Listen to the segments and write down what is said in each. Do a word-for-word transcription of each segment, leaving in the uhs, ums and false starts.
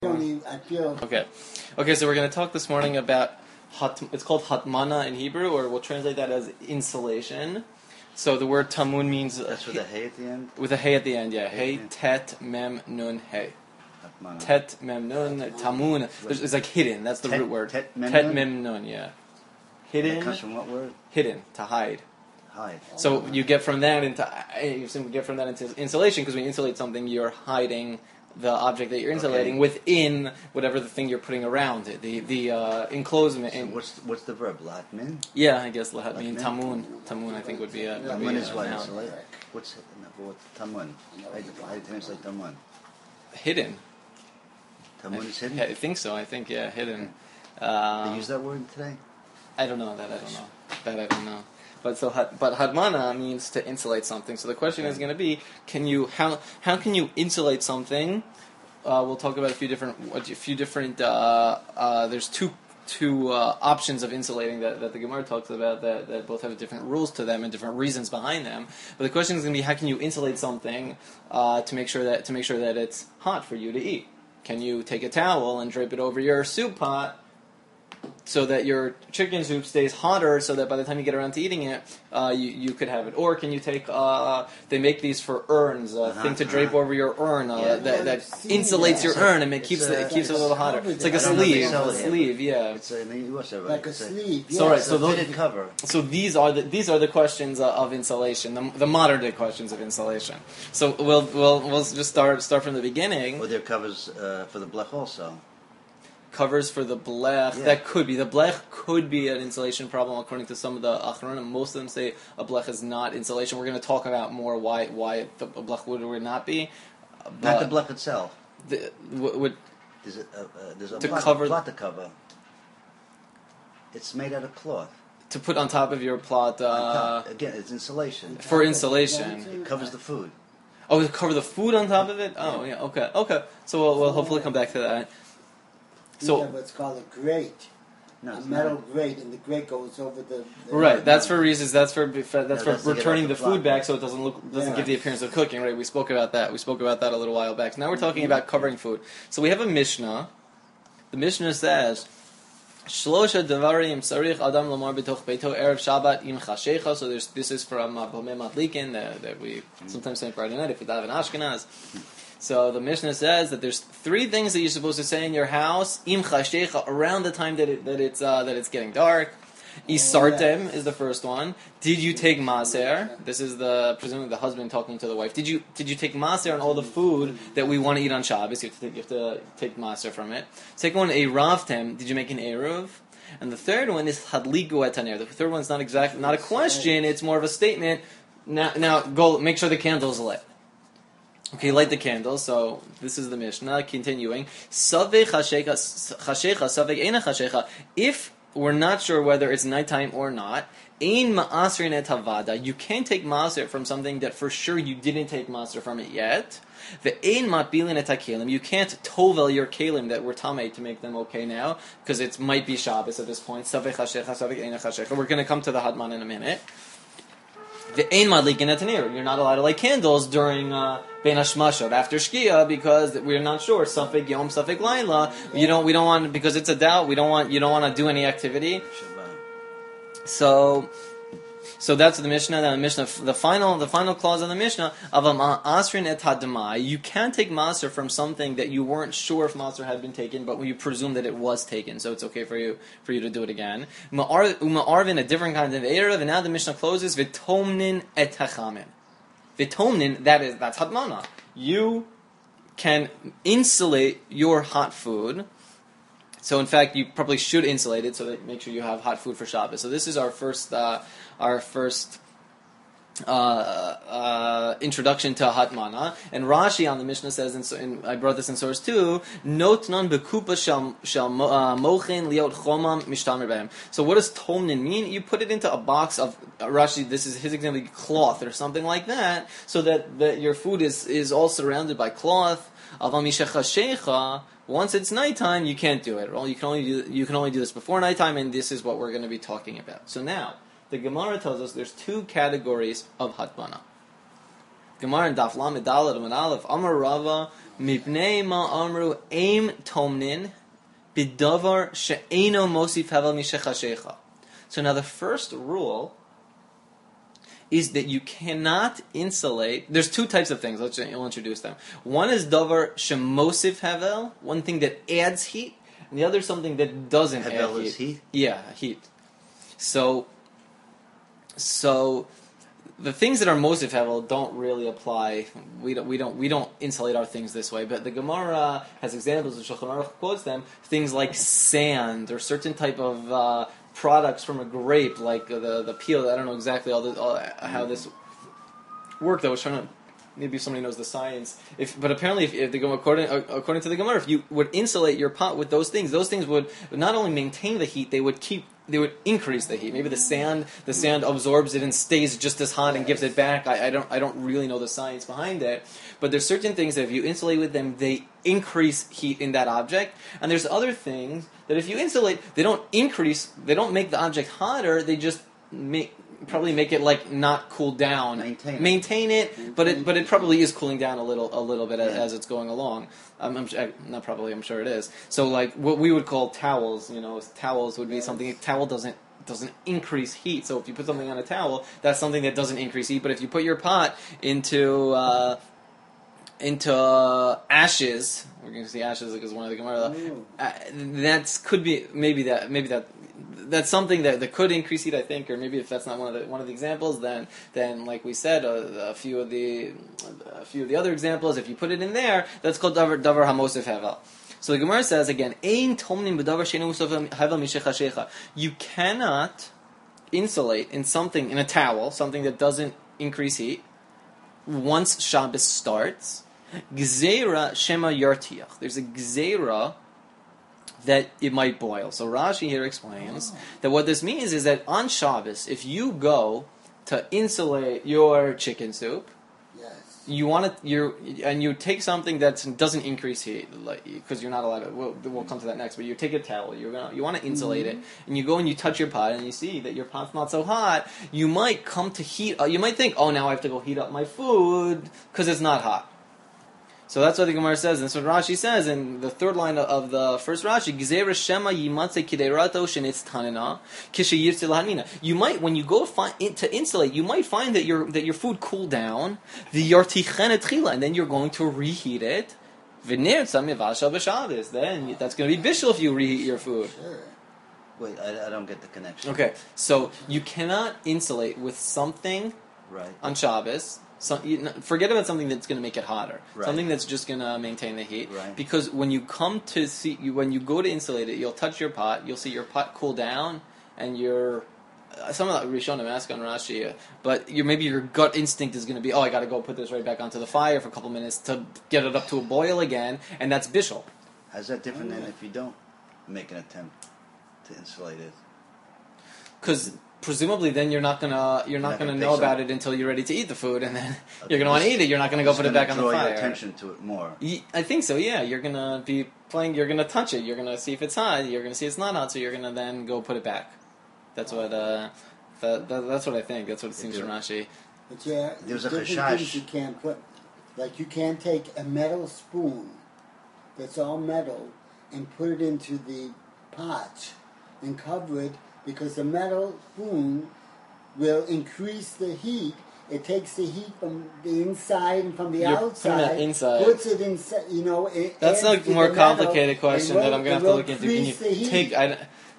I feel Okay. Okay, so we're going to talk this morning about, hat, it's called hatmana in Hebrew, or we'll translate that as insulation. So the word tamun means... That's with a hay at the end? With a hay at the end, yeah. Hay, Hay. tet, mem, nun, hay. Hatmana. Tet, mem, nun, tamun. There's, it's like hidden, that's the Tet- root word. tet, mem, Tet, nun? mem, nun, yeah. That Hidden, comes from what word? hidden, to hide. Hide. So you get from that into you simply get from that into insulation, because when you insulate something, you're hiding the object that you're insulating Okay. within whatever the thing you're putting around it, the the uh, enclosement. So And what's what's the verb? Latmin? yeah, I guess lahat mean Like tamun. Tamun, I think would be a, would be Tamun a is what? noun. Insulate? What's what's tamun? How do you- how do you translate tamun? Hidden. Tamun is hidden? I think so. I think yeah, hidden. They Um, use that word today? I don't know that. I don't know that. I don't know. But so, had- but hadmana means to insulate something. So the question is going to be: Can you how how can you insulate something? Uh, we'll talk about a few different a few different. Uh, uh, there's two two uh, options of insulating that, that the Gemara talks about that, that both have different rules to them and different reasons behind them. But the question is going to be: How can you insulate something uh, to make sure that to make sure that it's hot for you to eat? Can you take a towel and drape it over your soup pot, so that your chicken soup stays hotter, so that by the time you get around to eating it, uh, you, you could have it? Or can you take, uh, they make these for urns, a Uh-huh, thing to uh-huh. drape over your urn, uh, Yeah. that, that Yeah. insulates your It's a- urn and it it's keeps, a- it, it keeps it a it's little hotter. covered It's like a in- I don't know if they sleeve, sell a it here, sleeve, but yeah. It's a, in the U S, right? like a It's sleeve. So, yeah. right, It's so a those- fitted cover. So these are the these are the questions uh, of insulation, the, the modern day questions of insulation. So we'll we'll we'll just start start from the beginning. Or there are covers uh, for the blech also. Covers for the blech. Yeah. That could be. The blech could be an insulation problem according to some of the achronim. Most of them say a blech is not insulation. We're going to talk about more why why the a blech would or would not be. Not But the blech itself. the, w- would There's a, uh, uh, there's a To plot, cover- plot to cover. It's made out of cloth. to put on top of your plot On uh, top. Again, it's insulation. for insulation. It covers the food. Oh, to cover the food on top of it. Oh, yeah. Okay. Okay. So we'll, we'll hopefully come back to that. You So have what's called a grate, No, a it's metal not. grate, and the grate goes over the. the right, that's for reasons. That's for that's No, for that's to get returning off the the plot. food back, so it doesn't look doesn't Yeah. give the appearance of cooking. Right, we spoke about that. We spoke about that a little while back. So now we're talking about covering food. So we have a Mishnah. The Mishnah says, "Shlosha devarim sarich adam lamar b'toch beito erev Shabbat im chashecha." So there's this is from uh, Bomei Madlikin that, that we sometimes say Friday night if we daven Ashkenaz. So the Mishnah says that there's three things that you're supposed to say in your house im chashecha around the time that it, that it's uh, that it's getting dark. Isartem is the first one. Did you take maser? This is the presumably the husband talking to the wife. Did you did you take maser on all the food that we want to eat on Shabbos? You have to take, you have to take maser from it. Second one, a ravtem. Did you make an eruv? And the third one is hadligu etaner. The third one is not exact, not a question. It's more of a statement. Now, now go make sure the candle's lit. Okay, light the candles. So this is the Mishnah. Continuing, savei chashecha chashecha savei ena chashecha. If we're not sure whether it's nighttime or not, ein ma'asrin et havada. You can't take maaser from something that for sure you didn't take maaser from it yet. The ein matbilin et hakelim. You can't tovel your kelim that were tamei to make them okay now, because it might be Shabbos at this point. Savei chashecha savei ena chashecha. We're going to come to the hadman in a minute. The ein madlikin et hanir. You're not allowed to light candles during uh, ben hashmashot after shkia because we're not sure. Safek yom, safek laila. You don't. We don't want because it's a doubt. We don't want. You don't want to do any activity. Shabbat. So, so that's the Mishnah. The Mishnah. The final. The final clause of the Mishnah of a asrin et hadamai. You can take maser from something that you weren't sure if maser had been taken, but you presume that it was taken. So it's okay for you for you to do it again. Ma'ar- Uma'arvin, a different kind of erev. And now the Mishnah closes v'tomnin et hachamin. V'tomnin, that is that's hadmana. You can insulate your hot food. So in fact, you probably should insulate it so that make sure you have hot food for Shabbos. So this is our first, uh, our first uh, uh, introduction to Hatmana. And Rashi on the Mishnah says, and, so, and I brought this in source too, Notnan bekupa shal shal mochin liot chomam mishtamer behem. So what does tomnin mean? You put it into a box of uh, Rashi. This is his example, cloth or something like that, so that, that your food is is all surrounded by cloth. Aval mishachashecha. Once it's nighttime, you can't do it. Well, you can only do you can only do this before nighttime, and this is what we're going to be talking about. So now, the Gemara tells us there's two categories of hatmana. Gemara in Daf Lamed Daled Amud Aleph Amar Rava Mipnei ma amru aim tomnin bidavar she'eno mosif havel mishechashecha. So now the first rule is that you cannot insulate. There's two types of things. Let's I'll introduce them. One is davar shemosif havel, one thing that adds heat, and the other is something that doesn't Havel add is heat. heat? Yeah, heat. So, so the things that are mosif havel don't really apply. We don't, we don't, we don't insulate our things this way. But the Gemara has examples. The Shulchan Aruch quotes them. Things like sand or certain type of uh, products from a grape, like the the peel. I don't know exactly all, the, all how this worked. I was trying to. Maybe somebody knows the science. If, but apparently, if, if they go according according to the Gemara, if you would insulate your pot with those things, those things would not only maintain the heat, they would keep, they would increase the heat. Maybe the sand, the sand absorbs it and stays just as hot and gives it back. I, I don't, I don't really know the science behind it. But there's certain things that if you insulate with them, they increase heat in that object. And there's other things that if you insulate, they don't increase, they don't make the object hotter. They just make. Probably make it like not cool down. Maintain it. Maintain it, but it but it probably is cooling down a little a little bit as, Yeah. as it's going along. Um, I'm su- not probably. I'm sure it is. So like what we would call towels, you know, towels would be Yes. something. A towel doesn't doesn't increase heat. So if you put something on a towel, that's something that doesn't increase heat. But if you put your pot into uh, into uh, ashes, we're going to see ashes because one of the Gemara. Ooh. Uh, that's could be maybe that maybe that. That's something that, that could increase heat, I think, or maybe if that's not one of the one of the examples, then then like we said, a, a few of the a few of the other examples, if you put it in there, that's called davar davar hamosif havel. So the Gemara says again, ein tomnim b'davar she'eino mosif havel mishechashecha. You cannot insulate in something in a towel, something that doesn't increase heat. Once Shabbos starts, gzeira shema yartiach. There's a gzeira that it might boil. So Rashi here explains Oh. that what this means is that on Shabbos, if you go to insulate your chicken soup, Yes. you want to you and you take something that doesn't increase heat, like because you're not allowed to. We'll, we'll come to that next. But you take a towel, you're gonna you want to insulate Mm-hmm. it, and you go and you touch your pot, and you see that your pot's not so hot. You might come to heat. Uh, you might think, oh, now I have to go heat up my food because it's not hot. So that's what the Gemara says, and that's what Rashi says in the third line of the first Rashi. Gzeira shema yimatze kiderato shenitz tanina kishayirtze lahanina. You might, when you go find, to insulate, you might find that your that your food cooled down, the yartichen etchila, and then you're going to reheat it. V'nirtza mivasha b'Shabbos. Then that's going to be bishul if you reheat your food. Sure. Wait, I, I don't get the connection. Okay, so you cannot insulate with something Right. on Shabbos. So, you, n- forget about something that's going to make it hotter. Right. Something that's just going to maintain the heat. Right. Because when you come to see, you, when you go to insulate it, you'll touch your pot. You'll see your pot cool down, and your uh, some of that Rishonim ask on Rashi, uh, but your maybe your gut instinct is going to be, oh, I got to go put this right back onto the fire for a couple minutes to get it up to a boil again, and that's bishul. How's that different than if you don't make an attempt to insulate it? Because presumably, then you're not gonna you're not not gonna gonna know take about some- it until you're ready to eat the food, and then Okay, you're gonna want to this- eat it. You're not gonna go It's put it gonna back on the draw fire. your attention to it more. Ye- I think so. Yeah, you're gonna be playing. You're gonna touch it. You're gonna see if it's hot. You're gonna see it's not hot. So you're gonna then go put it back. That's what. Uh, that, that, that's what I think. That's what it seems do from it. Rashi. But yeah, There's a different chashash. things you can't put. Like you can't take a metal spoon that's all metal and put it into the pot and cover it because the metal spoon will increase the heat. It takes the heat from the inside and from the You're putting outside. it inside. Puts it inside. You know, it That's adds a to more the metal complicated question and that will- I'm gonna have it to will look into. Can you increase the heat. take? I,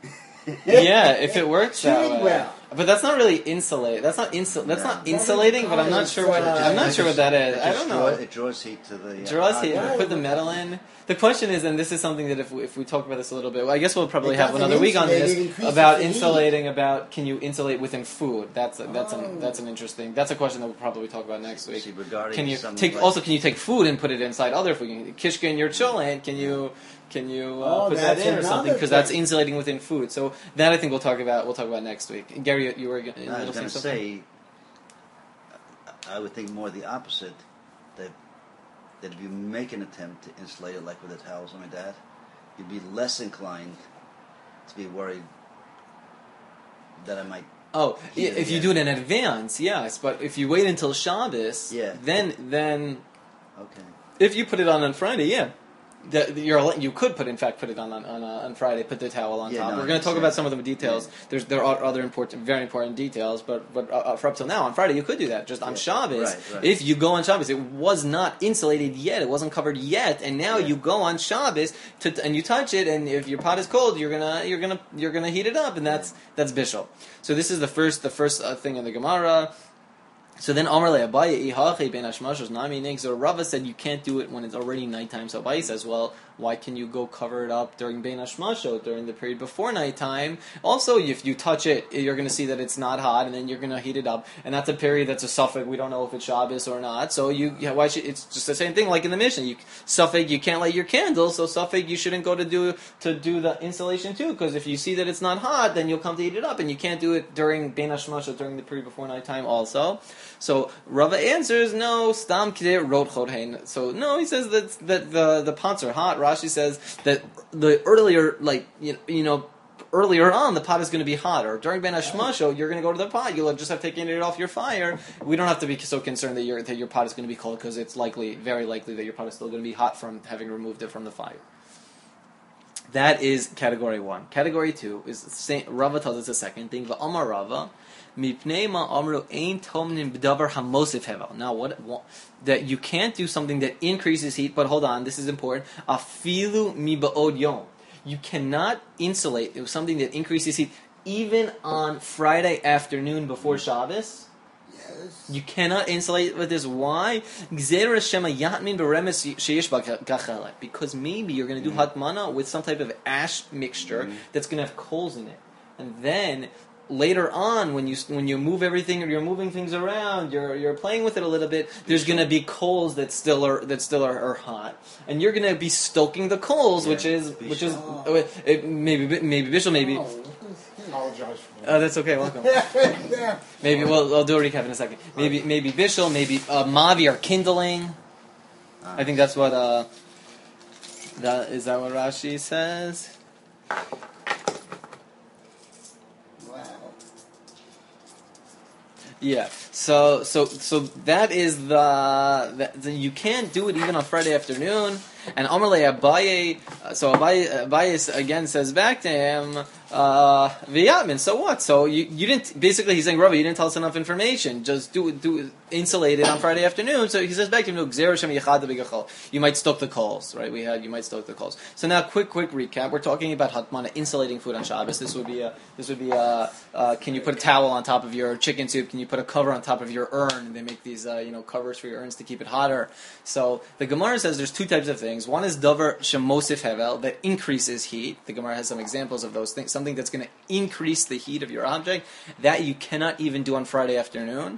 yeah, if it works that Should way. well. But that's not really insulate. That's not insul. That's No. not insulating. But I'm not sure what. Uh, I'm not sure what that is. It I just don't know. draw- it draws heat to the. Uh, Draws heat. object. We put the metal in. The question is, and this is something that if we, if we talk about this a little bit, well, I guess we'll probably It have doesn't another week on insulate, this it increases about the heat. insulating. About can you insulate within food? That's a, that's Oh. an that's an interesting. That's a question that we'll probably talk about next week. See, regarding Can you something take like- also? Can you take food and put it inside other food? Can you- Kishka in your cholent, can you can you uh, Oh, put that that's in or something? another Because that's thing. insulating within food. So that I think we'll talk about. We'll talk about next week. Gary, you, you were going I was to going to say something? say, I would think more the opposite. That that if you make an attempt to insulate it, like with a towel or something like that, you'd be less inclined to be worried that I might. Oh, Heat i- it if you again. do it in advance, yes. But if you wait until Shabbos, Yeah. then then Okay. If you put it on on Friday, yeah. The, the, you're, you could put, in fact, put it on on, on, uh, on Friday. Put the towel on Yeah, top. no, We're going to talk yeah. about some of the details. Yeah. There's there are other important, very important details. But but uh, for up till now, on Friday, you could do that. Just on Yeah. Shabbos, Right, right. if you go on Shabbos, it was not insulated yet. It wasn't covered yet, and now Yeah. you go on Shabbos to, and you touch it, and if your pot is cold, you're gonna you're gonna you're gonna heat it up, and that's that's bishul. So this is the first the first uh, thing in the Gemara. So then Amar le Abaye ihache ben hashmashos nami nig. So Rava said you can't do it when it's already nighttime. So Abaye says, well, why can you go cover it up during ben hashmashos, during the period before nighttime? Also, if you touch it, you're going to see that it's not hot, and then you're going to heat it up, and that's a period that's a suffix. We don't know if it's Shabbos or not. So you, yeah, why should, it's just the same thing like in the Mishnah. You suffix, you can't light your candle, so suffix you shouldn't go to do to do the insulation too, because if you see that it's not hot, then you'll come to heat it up, and you can't do it during ben hashmashos, during the period before nighttime also. So Rava answers, no, stam kidei rot chodhein. So no, he says that that the the pots are hot. Rashi says that the earlier, like you know, you know earlier on, the pot is going to be hotter. During Ben Hashmasho, you're going to go to the pot. You'll just have taken it off your fire. We don't have to be so concerned that your that your pot is going to be cold, because it's likely, very likely, that your pot is still going to be hot from having removed it from the fire. That is category one. Category two is the same. Rava tells us the second thing. V'amar Rava. Mipnei ma'amru ein tomnim b'davar hamosif hevel. Now, what, what that you can't do something that increases heat, but hold on, this is important. Afilu mi ba'od yom. You cannot insulate something that increases heat even on Friday afternoon before Shabbos. Yes. You cannot insulate with this. Why? Because maybe you're going to do hatmana with some type of ash mixture Mm-hmm. that's going to have coals in it, and then later on, when you when you move everything, you're moving things around, you're you're playing with it a little bit. There's going to be coals that still are that still are, are hot, and you're going to be stoking the coals, Yeah, which is bishul. which is uh, it, maybe maybe bishul, maybe. Oh, Apologize for me. Oh, that's okay. Welcome. yeah. Maybe we'll I'll do a recap in a second. Maybe maybe bishul, maybe uh, mavi or kindling. I think that's what uh, that is that what Rashi says. Wow. Yeah. So so so that is the, that the you can't do it even on Friday afternoon. And Amar le Abaye, uh, so Abaye, Abaye again says back to him, uh, V'yatmin, so what? So you, you didn't, basically he's saying, Rabbi, you didn't tell us enough information. Just do do insulate it on Friday afternoon. So he says back to him, no, Gzera Shem Yechad B'Gachol. You might stoke the coals, right? We had, you might stoke the coals. So now, quick, quick recap. We're talking about Hatmana, insulating food on Shabbos. This would be a, this would be a, uh, can you put a towel on top of your chicken soup? Can you put a cover on top of your urn? They make these, uh, you know, covers for your urns to keep it hotter. So the Gemara says there's two types of things. One is davar shemosif hevel, that increases heat. The Gemara has some examples of those things. Something that's going to increase the heat of your object, that you cannot even do on Friday afternoon.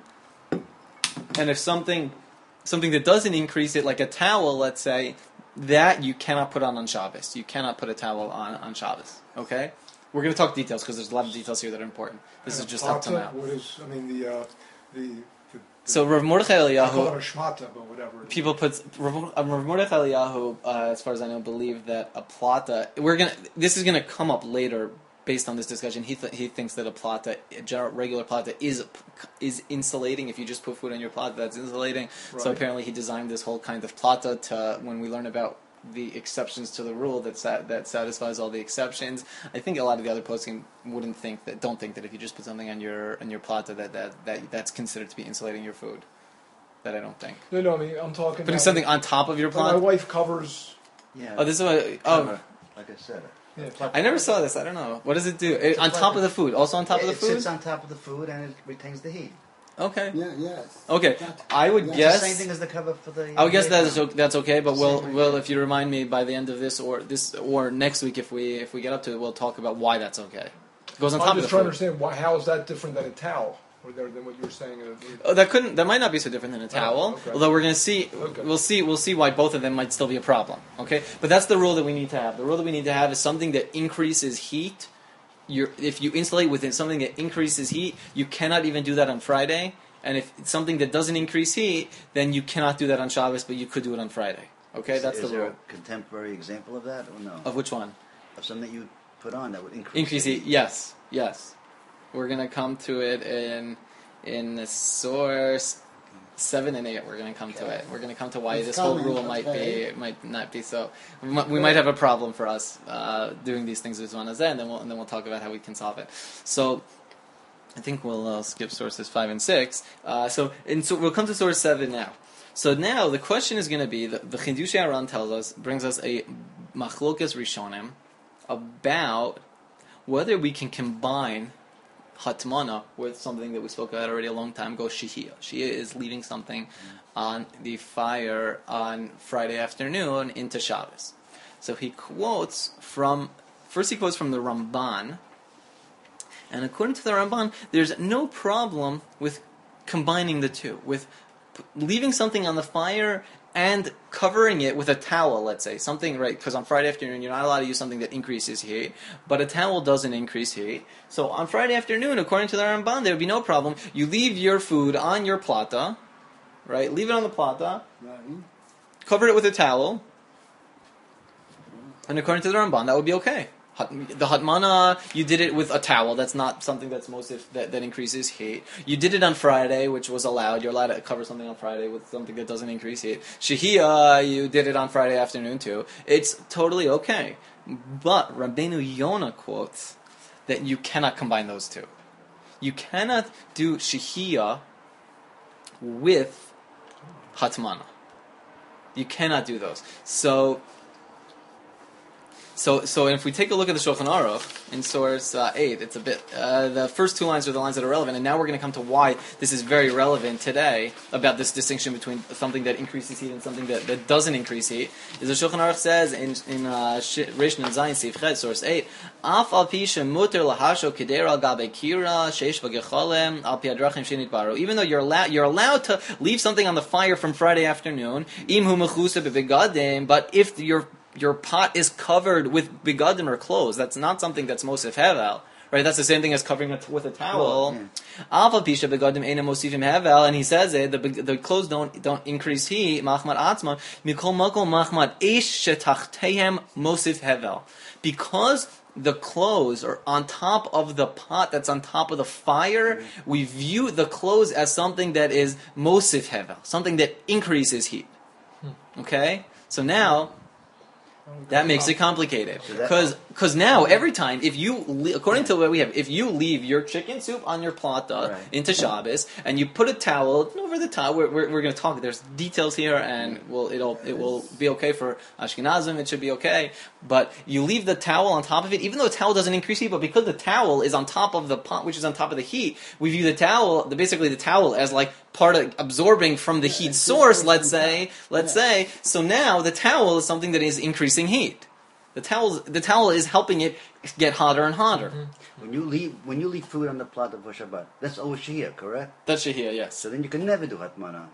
And if something something that doesn't increase it, like a towel, let's say, that you cannot put on on Shabbos. You cannot put a towel on on Shabbos. Okay? We're going to talk details because there's a lot of details here that are important. This And is just a up to plata, now. What is, I mean, the, uh, the, the, the So Rav Mordechai I call Eliyahu, it a shmata, but whatever. it is. people put Rav Rav Mordechai Eliyahu, uh, as far as I know, believe that a plata. We're gonna. This is gonna come up later based on this discussion. He th- he thinks that a plata, a general regular plata, is is insulating. If you just put food on your plata, that's insulating. So Right. apparently he designed this whole kind of plata to, when we learn about the exceptions to the rule that sa- that satisfies all the exceptions. I think a lot of the other posting wouldn't think that, don't think that if you just put something on your on your plata that, that, that that's considered to be insulating your food. That I don't think. No, no, I mean, I'm talking Putting about- something on top of your Like, my plata. wife covers. Yeah. Oh, this is what. Oh, Cover, like I said. Yeah, I never saw this. I don't know. What does it do? It, on top of the food. Also on top it, of the it food. sits on top of the food and it retains the heat. Okay. Yeah, yes. Okay. I would Yeah. It's guess. the same thing as the cover for the. I would guess uh, that is o- that's okay, but we'll Same we'll idea. if you remind me by the end of this or this or next week if we if we get up to it, we'll talk about why that's okay. It goes on top I'm of just the trying to food. understand why, how is that different than a towel, or than than what you were saying. Uh, Oh, that couldn't. That might not be so different than a towel. okay. Although we're going to see, Okay. we'll see, we'll see why both of them might still be a problem. Okay, but that's the rule that we need to have. The rule that we need to have is something that increases heat. You're, if you insulate within something that increases heat, you cannot even do that on Friday. And if it's something that doesn't increase heat, then you cannot do that on Shabbos, but you could do it on Friday. Okay, is, that's is the there rule. a contemporary example of that or no? Of which one? Of something that you put on that would increase. Increase the heat. Yes, yes. We're gonna come to it in in the source. seven and eight, we're going to come to Okay. it. We're going to come to why It's this whole coming, rule might okay. be might not be so. We might, we might have a problem for us uh, doing these things with one as and then we'll and then we'll talk about how we can solve it. So. I think we'll uh, skip sources five and six. Uh, so, and so we'll come to source seven now. So now the question is going to be the, the Chidushei Aran tells us brings us a machlokas rishonim about whether we can combine hatmana with something that we spoke about already a long time ago. Shehiyah. Shehiyah is leaving something on the fire on Friday afternoon into Shabbos. So he quotes from first he quotes from the Ramban. And according to the Ramban, there's no problem with combining the two, with p- leaving something on the fire and covering it with a towel, let's say. Something, right, because on Friday afternoon, you're not allowed to use something that increases heat, but a towel doesn't increase heat. So on Friday afternoon, according to the Ramban, there would be no problem. You leave your food on your plata, right, leave it on the plata, Right. cover it with a towel, and according to the Ramban, that would be okay. Hot, the hatmana, you did it with a towel. That's not something that's most if, that, that increases heat. You did it on Friday, which was allowed. You're allowed to cover something on Friday with something that doesn't increase heat. Shehiyah, you did it on Friday afternoon too. It's totally okay. But Rabbeinu Yonah quotes that you cannot combine those two. You cannot do shehiyah with hatmana. You cannot do those. So. So, so if we take a look at the Shulchan Aruch in source uh, eight, it's a bit. Uh, the first two lines are the lines that are relevant, and now we're going to come to why this is very relevant today about this distinction between something that increases heat and something that, that doesn't increase heat. Is the Shulchan Aruch says in in uh, Reish Nun Zayin Seif Ched source eight, Af al pi shemuter lahasho keder al gabe kira sheish v'gecholem al pi hadrachim shenitbaru. Even though you're allowed you're allowed to leave something on the fire from Friday afternoon, im hu mechusa bebegadim, but if you're your pot is covered with bigadim or clothes, that's not something that's mosif hevel, right? That's the same thing as covering it with a towel. Alpha pisha bigadim ena mosifim hevel, and he says it. The the clothes don't don't increase heat. Machmat atzma mikol makol machmat ish shetachteihem mosif hevel, because the clothes are on top of the pot that's on top of the fire. Mm-hmm. We view the clothes as something that is mosif hevel, something that increases heat. Hmm. Okay, so now. That makes it complicated, because because now every time if you according to what we have, if you leave your chicken soup on your plata right. into Shabbos and you put a towel over the towel, we're we're, we're going to talk. There's details here, and well it'll it will be okay for Ashkenazim. It should be okay, but you leave the towel on top of it, even though the towel doesn't increase heat, but because the towel is on top of the pot, which is on top of the heat, we view the towel, the basically the towel as like part of absorbing from the heat source. Let's say, let's say. So now the towel is something that is increasing heat. The towel, the towel is helping it get hotter and hotter. Mm-hmm. When you leave, when you leave food on the plata for Shabbat, that's always shehiyah, correct? That's shehiyah, yes. So then you can never do hatmana.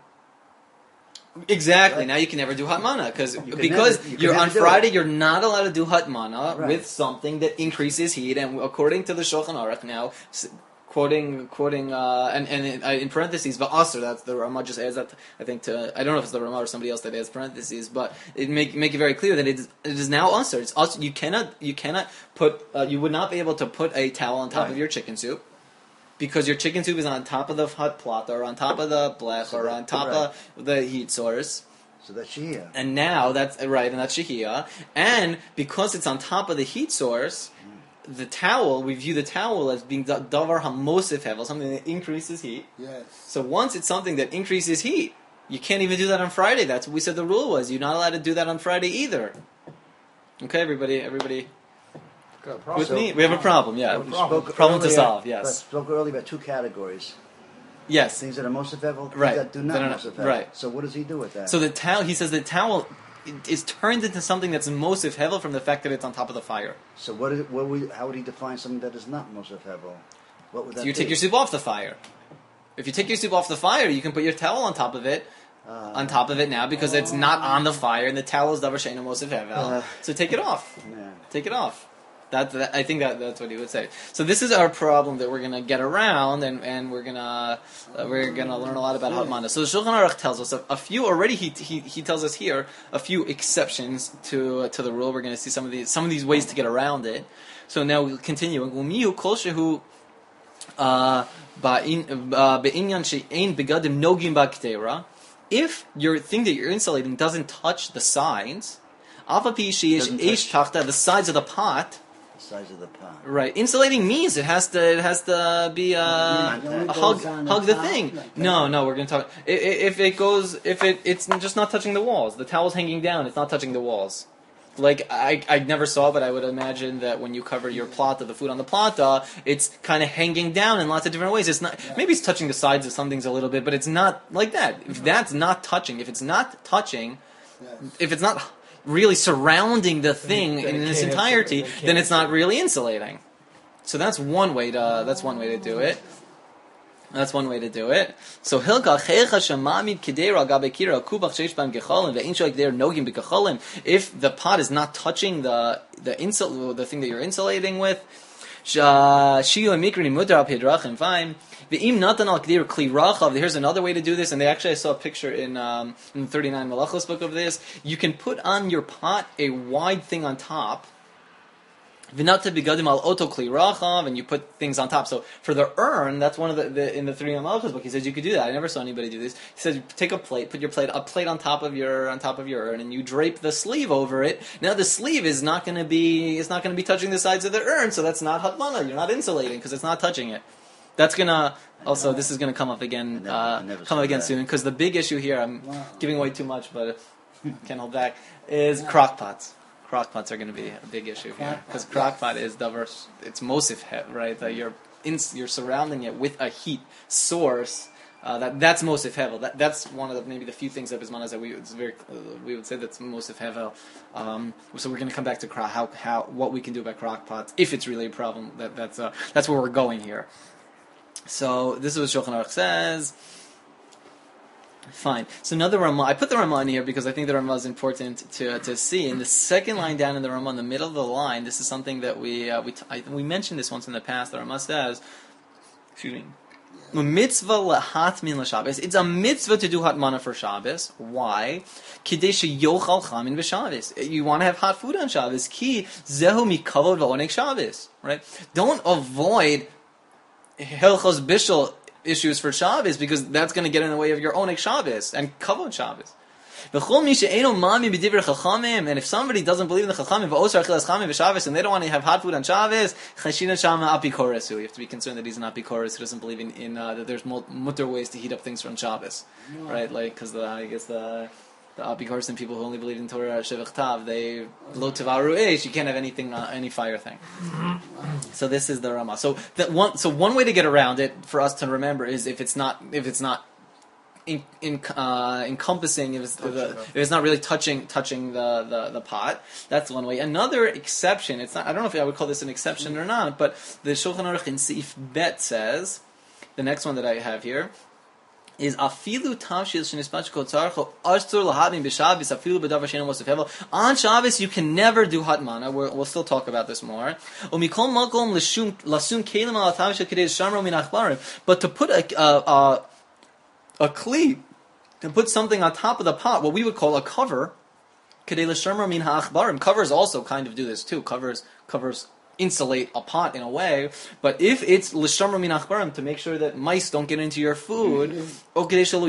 Exactly. Right. Now you can never do hatmana because because never, you you're on do Friday, it. You're not allowed to do hatmana right. with something that increases heat. And according to the Shulchan Aruch now. Quoting, quoting, uh, and and in, uh, in parentheses, va'aser. That's the Ramah just adds that. I think to I don't know if it's the Ramah or somebody else that adds parentheses, but it make make it very clear that it is, it is now aser. It's aser. You cannot you cannot put uh, you would not be able to put a towel on top right. of your chicken soup because your chicken soup is on top of the hot plata or on top of the blech so or that, on top right. of the heat source. So that's shehiyah. And now that's right, and that's shehiyah, and because it's on top of the heat source. The towel, we view the towel as being davar hamosif hevel, something that increases heat. Yes. So once it's something that increases heat, you can't even do that on Friday. That's what we said the rule was. You're not allowed to do that on Friday either. Okay, everybody, everybody. With so, me, we have a problem. Yeah, we spoke problem earlier, to solve. Yes. We spoke earlier about two categories. Yes. Things that are mosif hevel, things right. that do not mosif hevel. Right. So what does he do with that? So the towel, he says the towel is turned into something that's mosif hevel from the fact that it's on top of the fire. So what is it, what would, how would he define something that is not mosif hevel? What would that so you be? take your soup off the fire. If you take your soup off the fire, you can put your towel on top of it. Uh, on top of it now because it's not on the fire and the towel is davar she'eino mosif hevel. Uh, so take it off. Yeah. Take it off. That, that I think that that's what he would say. So this is our problem that we're gonna get around, and, and we're gonna uh, we're gonna learn a lot about hatmana. So the Shulchan Aruch tells us a, a few already. He, he he tells us here a few exceptions to uh, to the rule. We're gonna see some of these some of these ways to get around it. So now we'll continue. Uh, ba'in- uh, be'inyan she'ein begadim nogim ba'ktera. If your thing that you're insulating doesn't touch the sides, afapi sheish Doesn't eish touch- tachta, the sides of the pot. The size of the pot. Right, insulating means it has to it has to be uh, Contact. It only a hug goes on hug the the top, thing. like No, that. no, we're gonna talk. i- i- If it goes, if it it's just not touching the walls, the towel's hanging down. It's not touching the walls. Like I, I never saw, but I would imagine that when you cover your plata, the food on the plata, it's kind of hanging down in lots of different ways. It's not maybe it's touching the sides of some things a little bit, but it's not like that. If that's not touching, if it's not touching, Yes. if it's not really surrounding the thing then in it its can't entirety, insulate, then it then can't it's not insulate. really insulating. So that's one way to that's one way to do it. That's one way to do it. So hilka checha shamamid kedera gabekira kubach sheish bam gecholim ve'in shoik der nogim bekecholim. If the pot is not touching the the insul the thing that you're insulating with, shiu mikrini mudar pedrachim fine. Ve'im natan al keder kli rachav. Here's another way to do this, and they actually I saw a picture in um, in the thirty-nine Malachos book of this. You can put on your pot a wide thing on top. V'nata begadim al oto kli rachav, and you put things on top. So for the urn, that's one of the, the in the three Malachos book. He says you could do that. I never saw anybody do this. He says you take a plate, put your plate a plate on top of your on top of your urn, and you drape the sleeve over it. Now the sleeve is not going to be it's not going to be touching the sides of the urn, so that's not hatmana. You're not insulating because it's not touching it. That's gonna also this is gonna come up again I never- uh, I never come saw up again that. soon because the big issue here I'm Wow. giving away too much, but can't hold back is crock pots. Crock pots are going to be a big issue here Crock because pot, crock yes. pot is diverse. It's mosif het, right? That you're in, you're surrounding it with a heat source. Uh, that that's mosif hevel. That that's one of the maybe the few things of Bismanas that we it's very uh, we would say that's mosif hevel. Um, so we're going to come back to cro- how how what we can do about crock pots if it's really a problem. That that's uh, that's where we're going here. So this is what Shulchan Aruch says. Fine. So another Ramah. I put the Ramah in here because I think the Ramah is important to to see. In the second line down in the Ramah, in the middle of the line, this is something that we uh, we t- I, we mentioned this once in the past. The Ramah says, excuse me, mitzvah lahatmin l'Shabbos. It's a mitzvah to do hatmana for Shabbos. Why? Kidei sheyochal chamin b'Shabbos. You want to have hot food on Shabbos. Ki zehu mikavod v'oneg Shabbos. Right? Don't avoid hilchos bishul issues for Shabbos because that's going to get in the way of your oneg Shabbos and kavod Shabbos. And if somebody doesn't believe in the Chachamim v'osar achilas chamim v'Shabbos and they don't want to have hot food on Shabbos, chashina shama apikoresu. You have to be concerned that he's an apikoros who doesn't believe in, in uh, that there's mul- mutter ways to heat up things from Shabbos, right? Like because the I guess the the apikoros and people who only believe in Torah shevach tav they lo tevaru eish. You can't have anything uh, any fire thing. So this is the Ramah. So that one. So one way to get around it for us to remember is if it's not if it's not in, in, uh, encompassing if it's, the, if it's not really touching touching the, the, the pot. That's one way. Another exception. It's not. I don't know if I would call this an exception or not. But the Shulchan Aruch in Seif Bet says the next one that I have here is afilu tavshil shenispach kol tzarcho astur lahavim b'Shabbos afilu b'davar she'eino mosif hevel. On Shabbos you can never do hatmana. We're, we'll still talk about this more. Umikol makom l'shum lasun kelim al tavshil kedei shamro min achbarim. But to put a a, a, a kli, to put something on top of the pot, what we would call a cover, kedei l'shamro min ha'achbarim. Covers also kind of do this too. Covers covers. Insulate a pot in a way, but if it's l'shamra min achbarim to make sure that mice don't get into your food, or that it's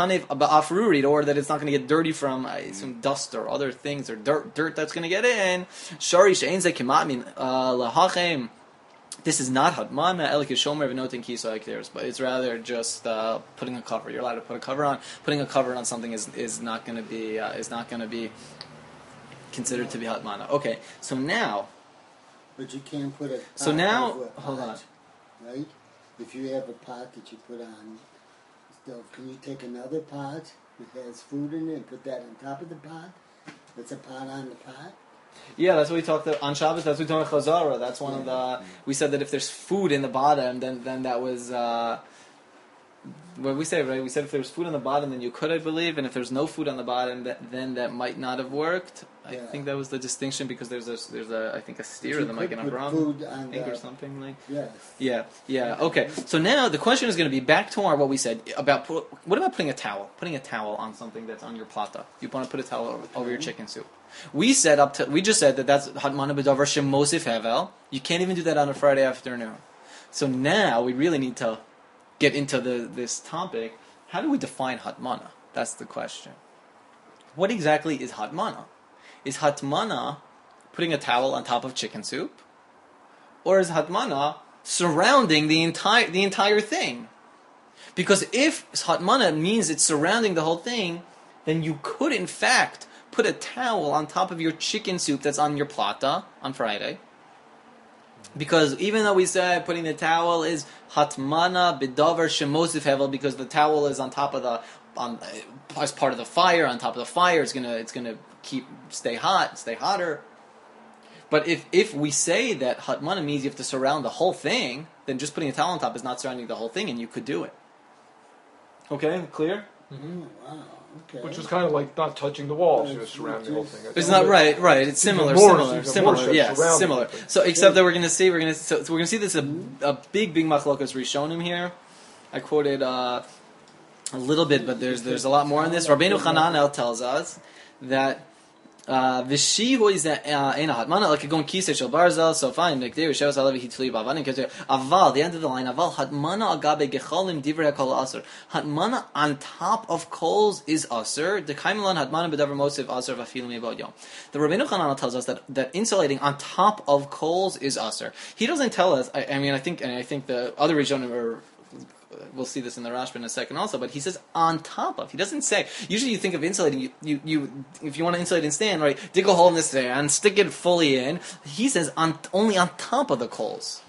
not going to get dirty from uh, some dust or other things or dirt, dirt that's going to get in. Shari she'ein ze kimatmin lahachem. This is not hadmana elik shomer v'notin kisa like theirs, but it's rather just uh, putting a cover. You're allowed to put a cover on. Putting a cover on something is is not going to be uh, is not going to be considered to be hadmana. Okay, so now. But you can't put a pot So now- over a pot, hold on. right? If you have a pot that you put on stove, can you take another pot that has food in it and put that on top of the pot? That's a pot on the pot? Yeah, that's what we talked about on Shabbos. That's what we talked about Chazara. That's one of the. We said that if there's food in the bottom, then then that was. Uh, what did we say, right? We said if there was food on the bottom, then you could, I believe, and if there's no food on the bottom, that, then that might not have worked. I Yeah. think that was the distinction because there's a there's a I think a But steer you that might could get on put Ram, food on I think, the- or something like. Yes. Yeah, yeah. Okay. So now the question is going to be back to our what we said about pu- what about putting a towel, putting a towel on something that's on your plata. You want to put a towel over, over your chicken soup. We said up to we just said that that's hadmana b'davar shemosif hevel. You can't even do that on a Friday afternoon. So now we really need to get into the this topic, how do we define hatmana? That's the question. What exactly is hatmana? Is hatmana putting a towel on top of chicken soup? Or is hatmana surrounding the entire the entire thing? Because if hatmana means it's surrounding the whole thing, then you could in fact put a towel on top of your chicken soup that's on your plata on Friday. Because even though we said putting the towel is hatmana bidavar shemosif hevel, because the towel is on top of the on as part of the fire, on top of the fire, it's gonna it's gonna keep stay hot, stay hotter. But if if we say that hatmana means you have to surround the whole thing, then just putting a towel on top is not surrounding the whole thing, and you could do it. Okay, clear? Mm, wow. Okay. Which is kind of like not touching the walls, you're surrounding the whole thing. It's not right, right. It's similar, more- similar, even similar. more so Yes, surrounding similar. the thing. So, except that we're going to see, we're going to, so, so we're going to see this a, a big, big machlokas rishonim here. I quoted uh, a little bit, but there's there's a lot more on this. Rabbeinu Hananel tells us that v'shihu is ein hatmana like going kisei shel barzel. So fine, nekdir shevas alevi hitli bavanim kete aval. The end of the line, aval hatmana agabe gecholim divrei kol aser. Hatmana on top of coals is aser. The kaimilan hatmana bedavar mosiv aser vafilim ebod yom. The Rabbeinu Hananel tells us that that insulating on top of coals is aser. He doesn't tell us. I, I mean, I think, and I think the other rishonim are. We'll see this in the Rashba in a second also, but he says on top of. He doesn't say. Usually you think of insulating, you, you, you if you want to insulate and stand, right, dig a hole in the sand, stick it fully in. He says on only on top of the coals.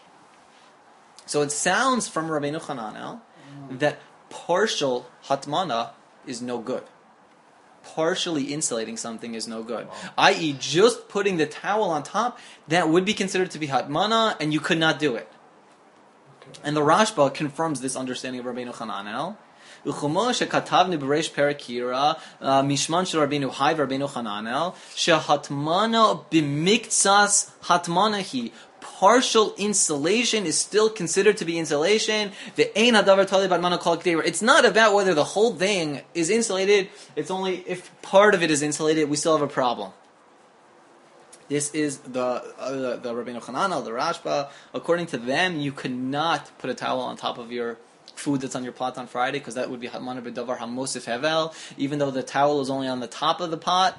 So it sounds from Rabbeinu Hananel that partial hatmana is no good. Partially insulating something is no good. that is just putting the towel on top, that would be considered to be hatmana, and you could not do it. And the Rashba confirms this understanding of Rabbeinu Hananel. Uchumo shekatavni b'reish perakira mishman shel Rabbeinu Hai v'Rabbeinu Hananel shehatmana b'miktsas hatmanahi. Partial insulation is still considered to be insulation. The ein hadavar tali b'hatmana kol k'deir. It's not about whether the whole thing is insulated. It's only if part of it is insulated, we still have a problem. This is the uh, the, the Rabbeinu Hananel, the Rashba. According to them, you could not put a towel on top of your food that's on your pot on Friday, because that would be hatmana b'davar hamosif hevel. Even though the towel is only on the top of the pot,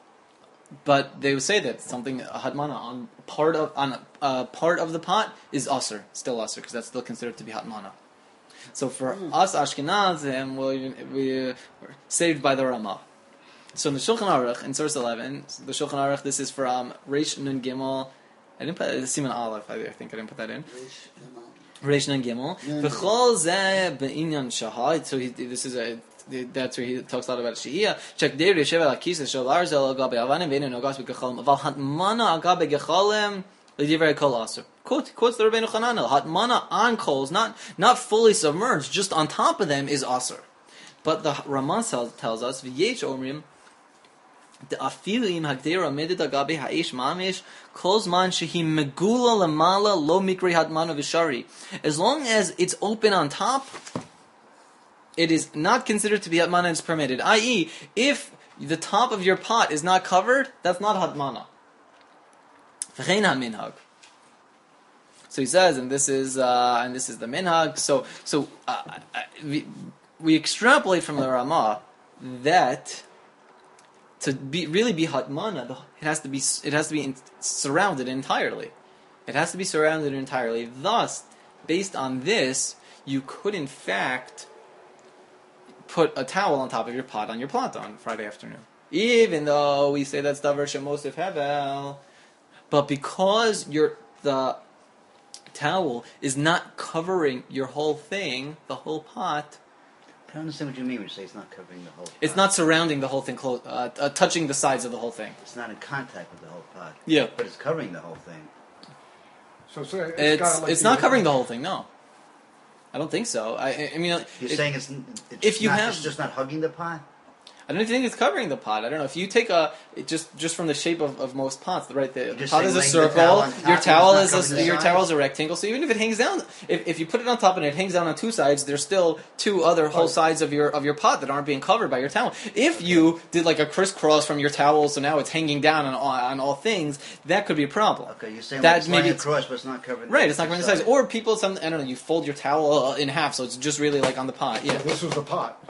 but they would say that something hatmana on part of on uh, part of the pot is aser, still aser, because that's still considered to be hatmana. So for mm. us Ashkenazim, we're, we're saved by the Ramah. So in the Shulchan Aruch, in source eleven, the Shulchan Aruch, this is from Reish Nun Gimel. I didn't put Siman Aleph. I, I think I didn't put that in. Reish Nun Gimel. V'chol zeh be'inyan shahad. So he, this is a. That's where he talks a lot about Shihiyah. Check there, Yeshev al Akisa Shel Arzel Agabe Avanim Veinu Nogas B'Gecholim. Aval Hatmana Agabe Gecholim L'Divrei Kol Aser. Quote quotes the Rabbeinu Hananel. Hatmana on coals, not not fully submerged, just on top of them is Aser. But the Ramah tells us V'Yesh Omrim. The afilim hagdera medid agabe haish mamish kolzman shehi megula lemala lo mikri hatmana v'shari. As long as it's open on top, it is not considered to be hatmana and it's permitted. that is, if the top of your pot is not covered, that's not hatmana. V'chein ha-minhag. So he says, and this is uh, and this is the minhag. So so uh, we, we extrapolate from the Ramah that. To be really be hatmana, it has to be it has to be in, surrounded entirely. It has to be surrounded entirely. Thus, based on this, you could in fact put a towel on top of your pot on your plata on Friday afternoon, even though we say that's davar shemosif hevel. But because your the towel is not covering your whole thing, the whole pot. I don't understand what you mean when you say it's not covering the whole pot. It's not surrounding the whole thing, close, uh, uh, touching the sides of the whole thing. It's not in contact with the whole pot. Yeah. But it's covering the whole thing. So, so it's It's gotta, like, it's be not a- covering the whole thing, no. I don't think so. I I mean, You're it- saying it's, it's if you not, have- it's just not hugging the pot? I don't think it's covering the pot. I don't know if you take a it just just from the shape of, of most pots, right? The, the just pot saying is a laying the circle. towel on top Your and towel it's not is a, covering the your sides? towel is a rectangle. So even if it hangs down, if, if you put it on top and it hangs down on two sides, there's still two other whole sides of your of your pot that aren't being covered by your towel. If you did like a crisscross from your towel, so now it's hanging down on all, on all things, that could be a problem. Okay, you're saying That that it's maybe laying it's- across, but it's not covering. Right, it's not covering the sides. side. Or people, some I don't know, you fold your towel in half, so it's just really like on the pot. Yeah. This was the pot.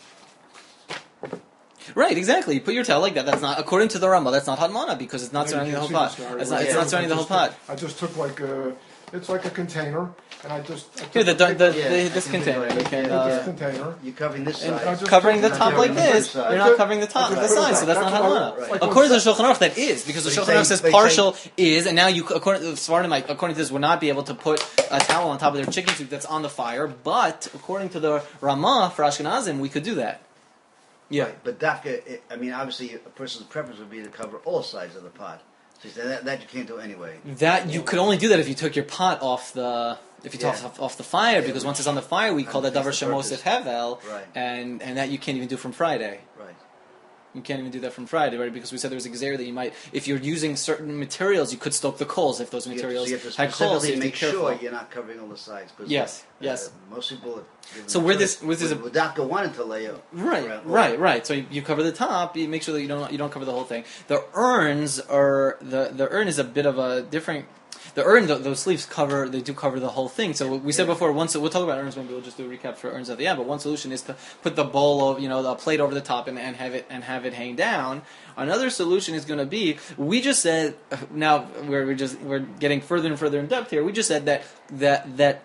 Right, exactly. You put your towel like that. That's not, according to the Rambam, that's not hatmana because it's not And surrounding you the can whole see pot. the scenario It's not, where it's I not just surrounding the whole took- pot. I just took like a, it's like a container, and I just I took Here, the, a the, big- the, Yeah, the- I this can container. figure You it. can, Yeah, this uh, container. You're covering this and side. I just covering the You're not top like covering the this, side. you're I not just- covering the top, I the just put it sides, so like- that's not that's what I- hatmana. right. like According to when- the Shulchan Aruch, that is because the But Shulchan they Aruch say- says they say- partial is, and now you, according to Svardim, according to this, would not be able to put a towel on top of their chicken soup that's on the fire. But according to the Ramah for Ashkenazim, we could do that. Yeah. Right, but dafka, it- I mean, obviously, a person's preference would be to cover all sides of the pot. So you say that, that you can't do anyway. That you could only do that if you took your pot off the if you took Yeah. off, off the fire, Yeah, because which- once it's on the fire, we call that davar defeats the shemosef purpose. hevel, Right. and and that you can't even do from Friday. Right. You can't even do that from Friday, right? Because we said there was a gzeira that you might, if you're using certain materials, you could stoke the coals if those You have to- materials so you have to had coals. So you specifically have to be make careful. sure you're not covering all the sides. 'Cause, Yes, uh, yes. Most people. So where this- where this is a- would dafka wanted to lay out. Right, around- right, right. So you, you cover the top. You make sure that you don't you don't cover the whole thing. The urns are the the urn is a bit of a different. The urn, th those sleeves cover. They do cover the whole thing. So we said Yeah. before. Once we'll talk about urns. Maybe we'll just do a recap for urns at the end. But one solution is to put the bowl of you know the plate over the top and, and have it and have it hang down. Another solution is going to be we just said now we're we're just we're getting further and further in depth here. We just said that that that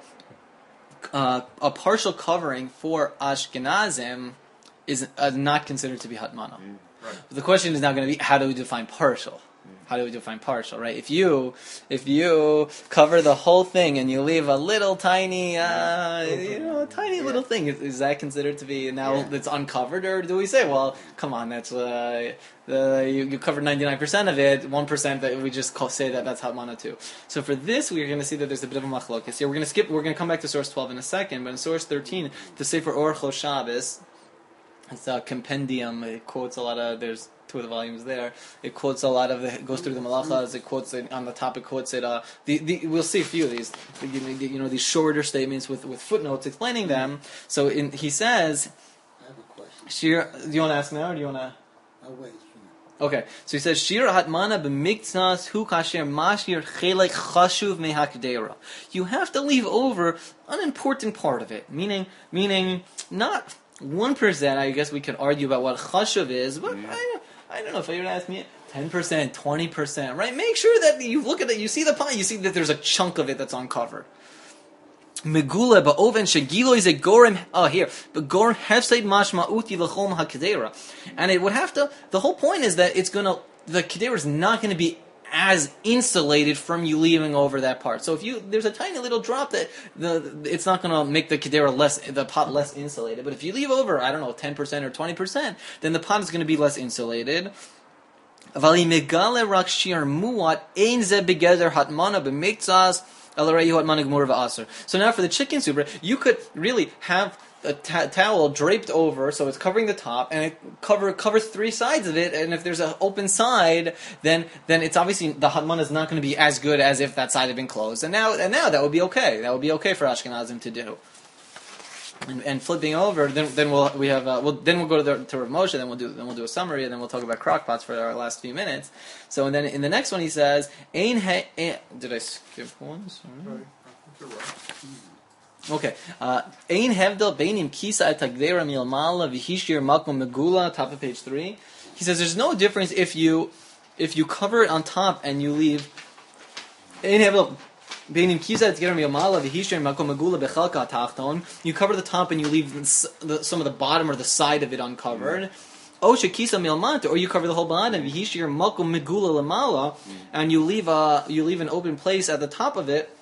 uh, a partial covering for Ashkenazim is uh, not considered to be hatmana. Mm, right. The question is now going to be how do we define partial? How do we define partial, right? If you if you cover the whole thing and you leave a little tiny, uh, you know, a tiny Yeah. little thing, is, is that considered to be now Yeah. that's uncovered, or do we say, well, come on, that's uh, the you, you covered ninety nine percent of it, one percent that we just call, say that that's hatmana too. So for this, we're going to see that there's a bit of a machlokes here. We're going to skip. We're going to come back to source twelve in a second, but in source thirteen, the Sefer Orcho Shabbos, it's a compendium. It quotes a lot of. There's two of the volumes there. It quotes a lot of the. It goes through the malachas. It quotes it on the top. It quotes it. Uh, the, the we'll see a few of these. The, you know these shorter statements with, with footnotes explaining them. So in, he says, I have a question. Shir. Do you want to ask now, or do you want to? I'll wait. Okay, so he says Shir hatmana b'miktzas hu kasher mashir chelek chashuv mehakdera. You have to leave over an important part of it, meaning meaning not one percent. I guess we could argue about what chashuv is, but I, I don't know if you were to ask me. Ten percent, twenty percent, right? Make sure that you look at it. You see the pie. You see that there's a chunk of it that's uncovered. Megula ba'oven shegilo is a gorem. Oh, here, but gorem hefseid mashma'uti l'chom hakdera, and it would have to. The whole point is that it's gonna. The kedera is not going to be as insulated from you leaving over that part. So if you there's a tiny little drop that the it's not going to make the kedera less the pot less insulated. But if you leave over, I don't know, ten percent or twenty percent, then the pot is going to be less insulated. So now for the chicken soup, you could really have a ta- towel draped over, so it's covering the top, and it cover covers three sides of it. And if there's an open side, then then it's obviously the hatmana is not going to be as good as if that side had been closed. And now and now that would be okay. That would be okay for Ashkenazim to do. And, and flipping over, then then we'll we have uh, we'll, then we'll go to the, to Rav Moshe, then we'll do then we'll do a summary, and then we'll talk about crockpots for our last few minutes. So and then in the next one he says, "Ein he." Ein, did I skip one? Sorry. Right. I think you're right. Okay. Ein hevdel beinim kisa et hagdera milmala v'hishir makom megula. Top of page three. He says there's no difference if you if you cover it on top and you leave. Ein hevdel. You cover the top and you leave some of the bottom or the side of it uncovered. Or you cover the whole bottom and you leave a you leave an open place at the top of it.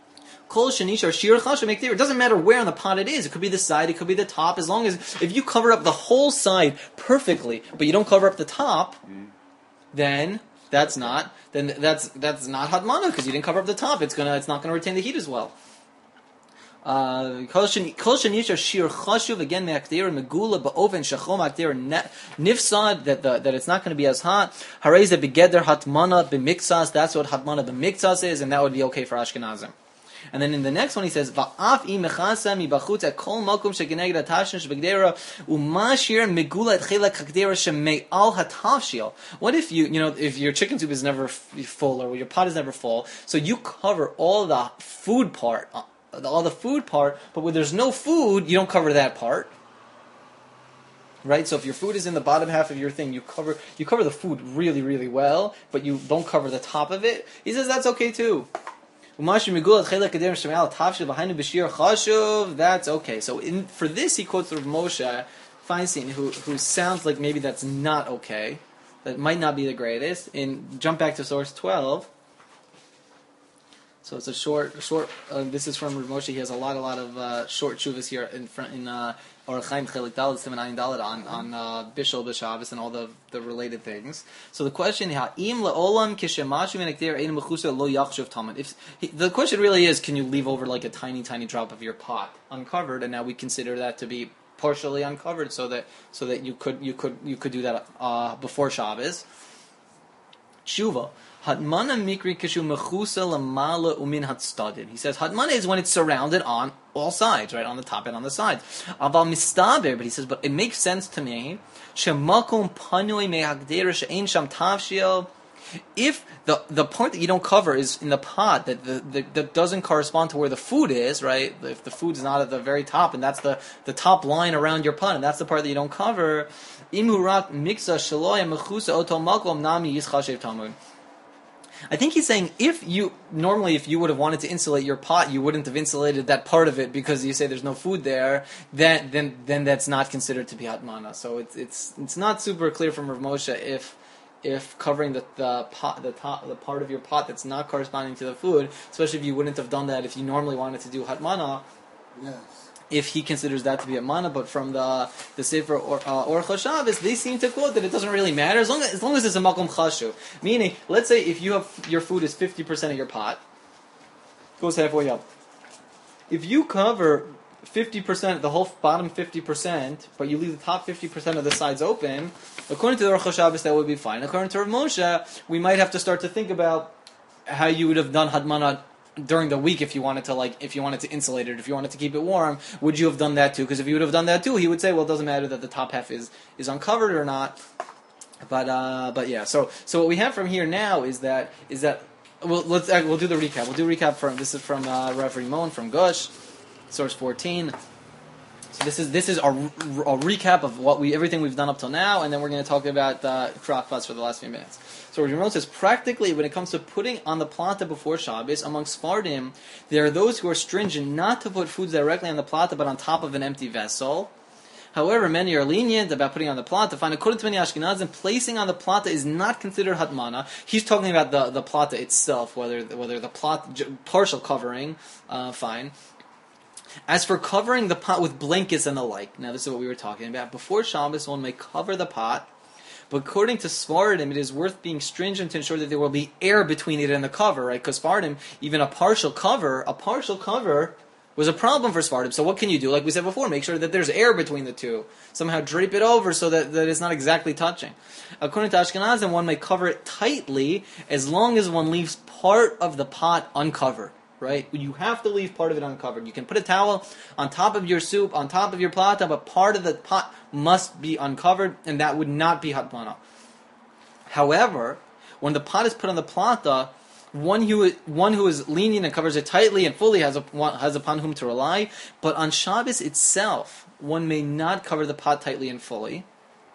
It doesn't matter where on the pot it is. It could be the side, it could be the top. As long as if you cover up the whole side perfectly, but you don't cover up the top, then that's not then that's that's not hatmana because you didn't cover up the top. It's gonna it's not gonna retain the heat as well. Uh, Kol shenishar shir chashuv again me'akdir megula ba'oven shachom akdir nifsad that the, that it's not going to be as hot. Hareze begeder hatmana b'miktsas. That's what hatmana b'miktsas is, and that would be okay for Ashkenazim. And then in the next one he says va'af I mechasa mibachutz et kol makom shegeneged atashn shebegdera umashir megula et chelak hakdera sheme'al hatavshil. What if you you know if your chicken soup is never f- full or your pot is never full, so you cover all the food part. all the food part, but when there's no food, you don't cover that part. Right? So if your food is in the bottom half of your thing, you cover you cover the food really, really well, but you don't cover the top of it. He says that's okay too. That's okay. So in, for this he quotes Rav Moshe Feinstein, who who sounds like maybe that's not okay. That might not be the greatest. And jump back to source twelve. So it's a short, short. Uh, this is from Rav Moshe. He has a lot, a lot of uh, short shuvas here in front in uh, Orach Chaim Chelik Daled Seven Ayin Daled on on uh, Bishul B'Shabbos and all the, the related things. So the question: Ha'im leolam kishemashu v'nekdir ein mechusa lo yachshuv tamid. If he, the question really is, can you leave over like a tiny, tiny drop of your pot uncovered, and now we consider that to be partially uncovered, so that so that you could you could you could do that uh, before Shabbos. Tshuva. Hatmana mikri kishu mechusa lamala umin hatstadin. He says hatmana is when it's surrounded on all sides, right, on the top and on the sides. Aval mistaber, but he says, but it makes sense to me. Shemakom panui mehagdera she'ein sham tavshil. If the the part that you don't cover is in the pot that the, the, that doesn't correspond to where the food is, right? If the food is not at the very top, and that's the, the top line around your pot, and that's the part that you don't cover. Imurak miksa shaloya mechusa oto makom nami yischashev tamud. I think he's saying if you normally if you would have wanted to insulate your pot, you wouldn't have insulated that part of it because you say there's no food there. Then then then that's not considered to be hatmana. So it's it's it's not super clear from Rav Moshe if if covering the the pot the top the part of your pot that's not corresponding to the food, especially if you wouldn't have done that if you normally wanted to do hatmana. Yes. If he considers that to be a mana, but from the the Sefer or uh, Orach Shabbos, they seem to quote that it doesn't really matter as long as, as long as it's a makom chashuv. Meaning, let's say if you have your food is fifty percent of your pot, goes halfway up. If you cover fifty percent, the whole bottom fifty percent, but you leave the top fifty percent of the sides open, according to the Orach Shabbos, that would be fine. According to Rav Moshe, we might have to start to think about how you would have done hadmana during the week if you wanted to like if you wanted to insulate it, if you wanted to keep it warm. Would you have done that too? Because if you would have done that too, he would say, well, it doesn't matter that the top half is is uncovered or not. But uh, but yeah, so so what we have from here now is that is that well let's uh, we'll do the recap. We'll do a recap from this is from uh, Rav Rimon from Gush, source fourteen. So this is this is a, a recap of what we everything we've done up till now, and then we're going to talk about uh, crockpots for the last few minutes. So Rav Rimon says, practically, when it comes to putting on the plata before Shabbos, among Sfardim, there are those who are stringent not to put foods directly on the plata, but on top of an empty vessel. However, many are lenient about putting on the plata. Find according to many Ashkenazim, placing on the plata is not considered hatmana. He's talking about the, the plata itself, whether whether the plata partial covering, uh, fine. As for covering the pot with blankets and the like, now this is what we were talking about. Before Shabbos, one may cover the pot, but according to Sfardim, it is worth being stringent to ensure that there will be air between it and the cover, right? Because Sfardim, even a partial cover, a partial cover was a problem for Sfardim. So what can you do? Like we said before, make sure that there's air between the two. Somehow drape it over so that, that it's not exactly touching. According to Ashkenazim, one may cover it tightly as long as one leaves part of the pot uncovered. Right? You have to leave part of it uncovered. You can put a towel on top of your soup, on top of your plata, but part of the pot must be uncovered, and that would not be hatmana. However, when the pot is put on the plata, one who one who is lenient and covers it tightly and fully has a has upon whom to rely. But on Shabbos itself, one may not cover the pot tightly and fully,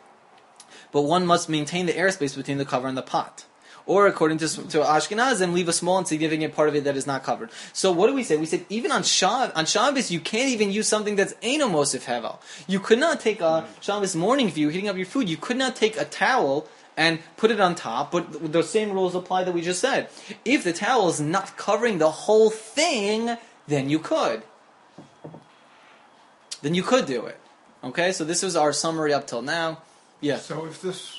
but one must maintain the airspace between the cover and the pot. Or according to, to Ashkenazim, leave a small and significant part of it that is not covered. So what do we say? We said even on Shabbos, on Shabbos you can't even use something that's Eino Mosif Hevel. You could not take a Shabbos morning view, heating up your food. You could not take a towel and put it on top, but the same rules apply that we just said. If the towel is not covering the whole thing, then you could. Then you could do it. Okay, so this is our summary up till now. Yeah. So if this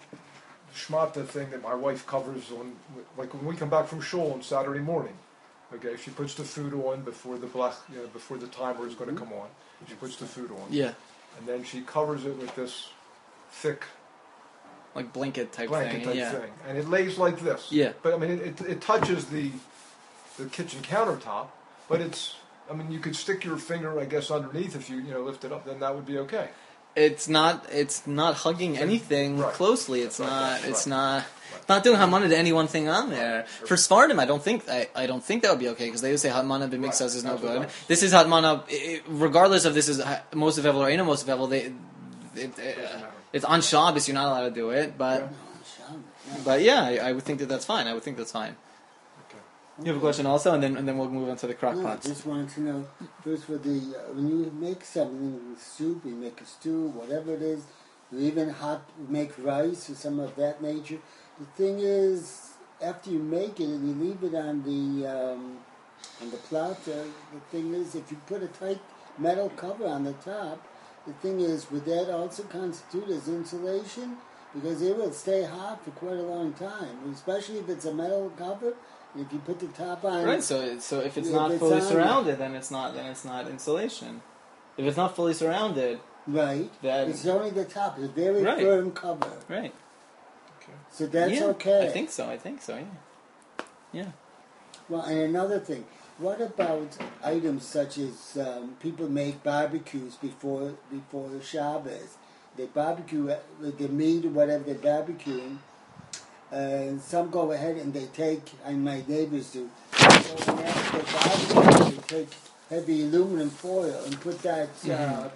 shmata thing that my wife covers on, like when we come back from shul on Saturday morning, Okay, she puts the food on before the black, you know, before the timer is going to come on. She puts the food on. Yeah. And then she covers it with this thick Like blanket type blanket thing. type yeah. thing, and it lays like this. Yeah. But I mean, it, it, it touches the the kitchen countertop, but it's. I mean, you could stick your finger, I guess, underneath if you you know lift it up. Then that would be okay. It's not. It's not hugging anything Right. closely. It's Right, not. right, It's right. not. Not doing hamana to any one thing on there. For Sfardim, I don't think I, I don't think that would be okay because they would say hatmana b'mixas Right, is no that's what good. that- This is hatmana, i- regardless of this is most of Evel or ain't most of Evel. They, it, it, matter. it's on Shabbos. You're not allowed to do it, but No, Shabbos, no. but yeah, I, I would think that that's fine. I would think that's fine. Okay. You have a question also, and then and then we'll move on to the crock No, I pots. just wanted to know first for the uh, when you make something soup, you make a stew, whatever it is, you even hot make rice or some of that nature. The thing is, after you make it and you leave it on the um, on the platter, the thing is, if you put a tight metal cover on the top, the thing is, would that also constitute as insulation? Because it will stay hot for quite a long time, especially if it's a metal cover. If you put the top on, Right. So so if it's Yeah, not if it's fully on- surrounded, then it's not then it's not insulation. If it's not fully surrounded, right, then it's only the top. It's a very Right. firm cover, right. Okay. so that's yeah, okay. I think so. I think so. Yeah. Yeah. Well, and another thing, what about items such as um, people make barbecues before before Shabbos? They barbecue uh, with the meat or whatever they're barbecuing, and some go ahead and they take, and my neighbors do, so when after they barbecue, they take heavy aluminum foil and put that, uh,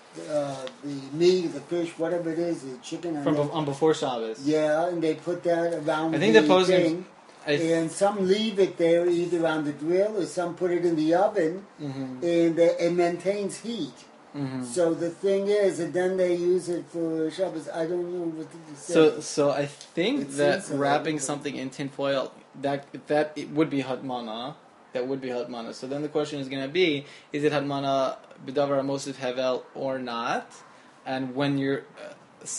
uh, the meat, the fish, whatever it is, the chicken, and From they- be- on before Shabbos. yeah, and they put that around I think the the posing- thing. I th- And some leave it there either on the grill or some put it in the oven, Mhm. and uh, it maintains heat. Mhm. So the thing is, and then they use it for Shabbos. I don't know what to say. So so I think It that seems so, wrapping but- something in tinfoil that that it would be hatmana. That would be hatmana. So then the question is going to be: is it hatmana b'davar mosif hevel or not? And when you're uh,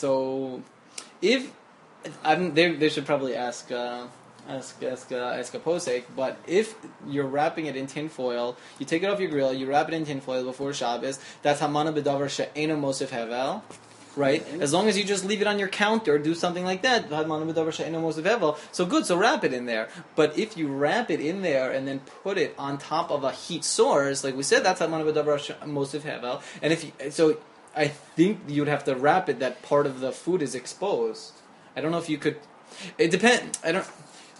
so if I'm, they they should probably ask. Uh, Ask, ask, uh, ask a posek, but if you're wrapping it in tinfoil, you take it off your grill, you wrap it in tinfoil before Shabbos, that's hamana b'davar she'ena mosif hevel, right? Right. As long as you just leave it on your counter, do something like that, hamana b'davar she'ena mosif hevel, so good, so wrap it in there. But if you wrap it in there and then put it on top of a heat source, like we said, that's hamana b'davar she- mosif hevel, and if you, so I think you'd have to wrap it that part of the food is exposed. I don't know if you could, it depends, I don't,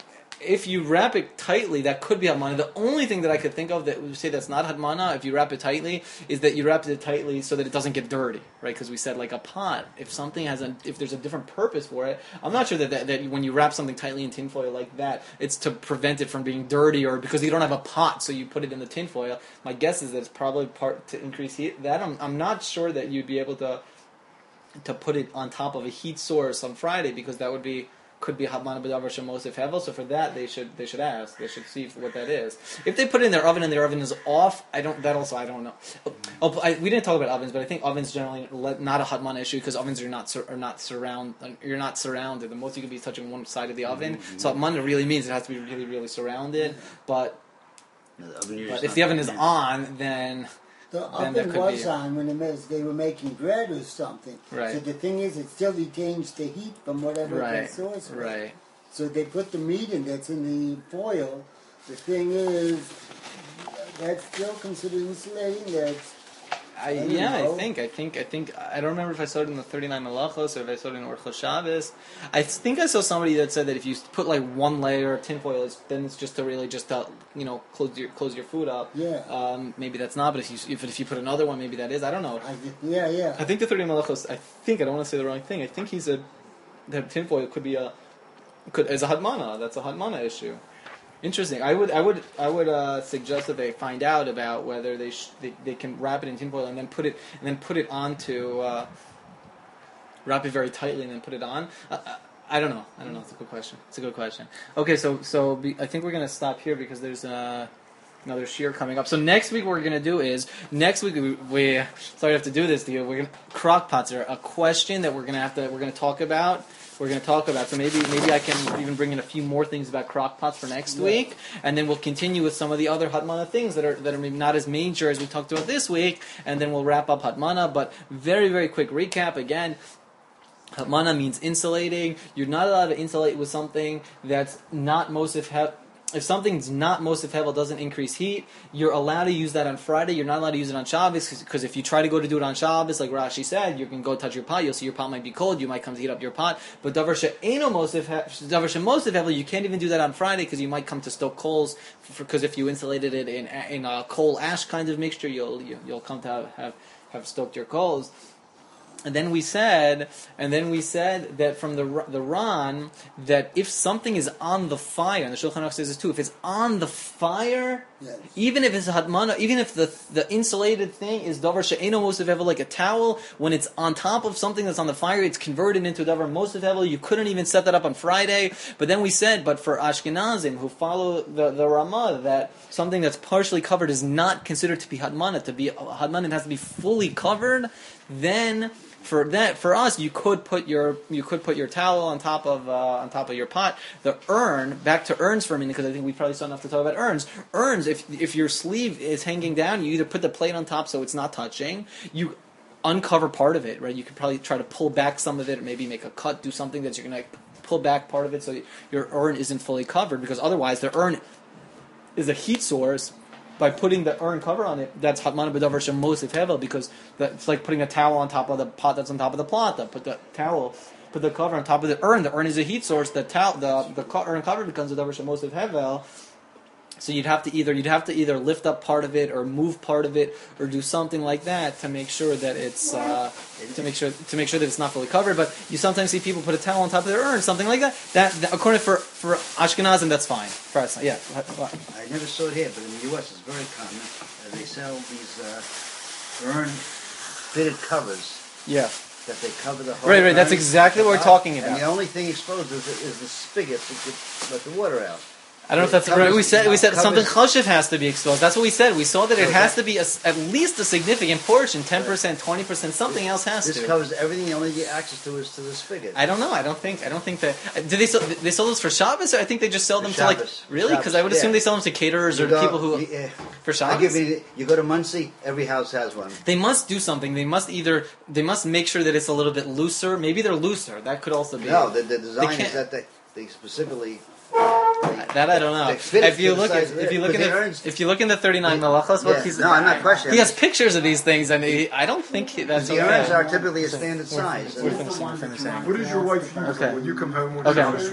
if you wrap it tightly, that could be hatmana. The only thing that I could think of that would say that's not hatmana, if you wrap it tightly, is that you wrap it tightly so that it doesn't get dirty, right? Because we said like a pot, if something has a, if there's a different purpose for it, I'm not sure that, that that when you wrap something tightly in tinfoil like that, it's to prevent it from being dirty or because you don't have a pot, so you put it in the tinfoil. My guess is that it's probably part to increase heat. That I'm I'm not sure that you'd be able to to put it on top of a heat source on Friday because that would be. Could be hatmana b'davar shemosif hevel. So for that, they should they should ask. They should see what that is. If they put it in their oven and their oven is off, I don't. That also I don't know. Oh, oh, I, we didn't talk about ovens, but I think ovens generally let, not a hatmana issue because ovens are not sur- are not surround. You're not surrounded. The most you can be is touching one side of the oven. Mm-hmm. So hatmana really means it has to be really really surrounded. But The oven usually but is if not the oven is huge. on, then the then that oven could was be- on when it was, they were making bread or something. Right. So the thing is, it still retains the heat from whatever the right source was. right. So they put the meat in that's in the foil. The thing is, that's still considered insulating. That's I, I don't yeah, I know. think, I think, I think, I don't remember if I saw it in the thirty-nine Malachos or if I saw it in Orchos Shabbos. I think I saw somebody that said that if you put like one layer of tinfoil, it's, then it's just to really just to, you know, close your close your food up. Yeah. Um, maybe that's not, but if you if, if you put another one, maybe that is. I don't know. I, yeah, yeah. I think the thirty Malachos. I think I don't want to say the wrong thing. I think he said that tinfoil could be a could as a hadmana. That's a hadmana issue. Interesting. I would, I would, I would uh, suggest that they find out about whether they, sh- they they can wrap it in tinfoil and then put it and then put it onto uh, wrap it very tightly and then put it on. Uh, uh, I don't know. I don't know. It's a good question. It's a good question. Okay, so so be, I think we're gonna stop here because there's uh another shear coming up. So next week what we're gonna do is next week we, we sorry I have to do this to you. We're gonna crock pots are a question that we're gonna have to we're gonna talk about. We're going to talk about. So maybe maybe I can even bring in a few more things about crock pots for next Yeah. week, and then we'll continue with some of the other Hatmana things that are that are maybe not as major as we talked about this week, and then we'll wrap up Hatmana. But very very quick recap again. Hatmana means insulating. You're not allowed to insulate with something that's not Mosif Hevel. If something's not Mosif Hevel, doesn't increase heat, you're allowed to use that on Friday. You're not allowed to use it on Shabbos, because if you try to go to do it on Shabbos, like Rashi said, you can go touch your pot, you'll see your pot might be cold, you might come to heat up your pot. But Davar she'eino Mosif Hevel, Davar she'Mosif Hevel, you can't even do that on Friday, because you might come to stoke coals, because if you insulated it in in a coal ash kind of mixture, you'll you, you'll come to have, have have stoked your coals. And then we said, and then we said that from the the Ran that if something is on the fire, and the Shulchan Aruch says this too, if it's on the fire, Yes. even if it's a hatmana, even if the the insulated thing is davar she'eino mosif hevel, like a towel, when it's on top of something that's on the fire, it's converted into davar mosif hevel. You couldn't even set that up on Friday. But then we said, but for Ashkenazim who follow the the Ramah, that something that's partially covered is not considered to be hatmana. To be a hatmana, it has to be fully covered. Then. For that, for us, you could put your you could put your towel on top of uh, on top of your pot. The urn, back to urns for a minute, because I think we probably still enough to talk about urns. Urns, if if your sleeve is hanging down, you either put the plate on top so it's not touching. You uncover part of it, right? You could probably try to pull back some of it, or maybe make a cut, do something that you're going to pull back part of it so your urn isn't fully covered. Because otherwise, the urn is a heat source. By putting the urn cover on it, that's hatmana b'davar she'mosif hevel, because it's like putting a towel on top of the pot that's on top of the plata. Put the towel, put the cover on top of the urn. The urn is a heat source. The towel, the the co- urn cover becomes a davar she'mosif hevel. So you'd have to either you'd have to either lift up part of it or move part of it or do something like that to make sure that it's uh, to make sure to make sure that it's not fully covered. But you sometimes see people put a towel on top of their urn, something like that. That, that according for for Ashkenazim, that's fine. For us, yeah. I never saw it here, but in the U S it's very common. Uh, they sell these uh, urn fitted covers Yeah. that they cover the whole Right, right. That's urn. exactly what we're talking about. And the only thing exposed is, is the spigot to get, let the water out. I don't know if that's Covers- right. We said we said covers- something choshev has to be exposed. That's what we said. We saw that it So has that- to be a, at least a significant portion, ten percent, twenty percent, something else has This to. covers everything. The only access to is to the spigot. I don't know. I don't think. I don't think that. uh, Do they sell? They sell those for Shabbos? Or I think they just sell For them to like Shabbos. really, because I would Shabbos, assume yeah. they sell them to caterers You or go- people who you, uh, for I Shabbos. give you, you go to Muncie, every house has one. They must do something. They must either they must make sure that it's a little bit looser. Maybe they're looser. That could also be. No, the, the design can't- is that they, they specifically. That I don't know. They fit it If you to the look at size of if it, you look but in they the earned- if you look in the thirty-nine Malachos book, Yeah. he's No, I'm not questioning. he has pictures of these things, and he, I don't think he- that's The okay. urns are typically a standard size. We're finishing, we're finishing. What is your wife use Okay. when you come home? When Okay. she's